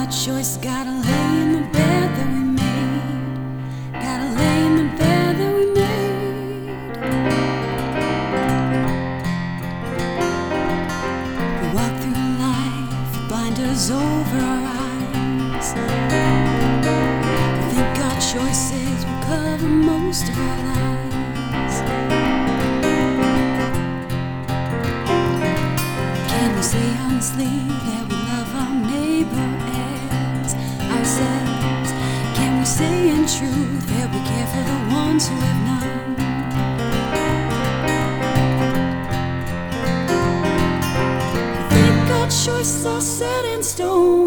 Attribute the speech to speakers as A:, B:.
A: choice, gotta lay in the bed that we made. Gotta lay in the bed that we made. We walk through life with blinders over our eyes. We think our choices will cover most of our lives. Can we say honestly that we love our neighbor as ourselves? Can we say in truth that we care for the ones who have none? We think our choices are set in stone.